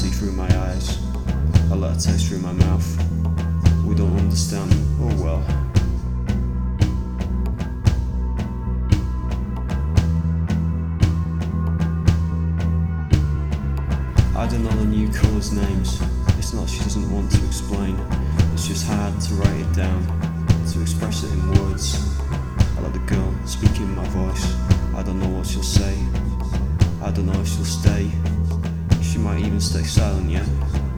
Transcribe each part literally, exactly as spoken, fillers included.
see through my eyes, I let her taste through my mouth. We don't understand, oh well. I don't know the new colours' names. It's not she doesn't want to explain. It's just hard to write it down, to express it in words. I let the girl speak in my voice. I don't know what she'll say. I don't know if she'll stay. She might even stay silent, yeah?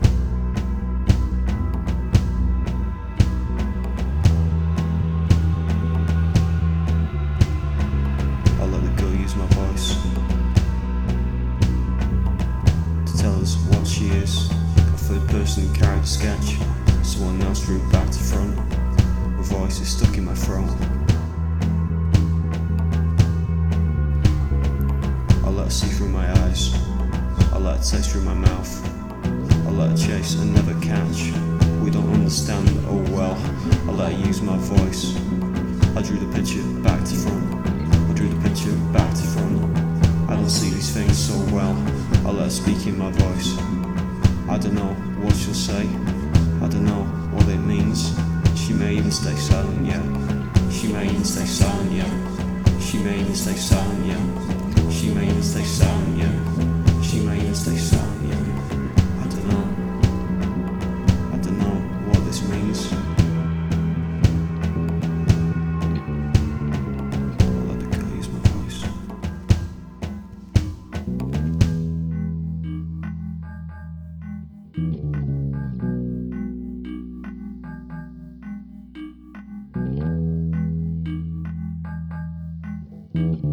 I let the girl use my voice to tell us what she is. A third person character sketch, someone else drew back to front. Her voice is stuck in my throat. I let her see through my eyes. I let her taste through my mouth. I let her chase and never catch. We don't understand, oh well. I let her use my voice. I drew the picture back to front. I drew the picture back to front. I don't see these things so well. I let her speak in my voice. I don't know what she'll say. I don't know what it means. She may even stay silent, yeah. She may even stay silent, yeah. She may even stay silent, yeah. She may even stay silent, yeah. She may even stay silent, yeah. I don't know. I don't know what this means. I'll let the girl use my voice. Thank you.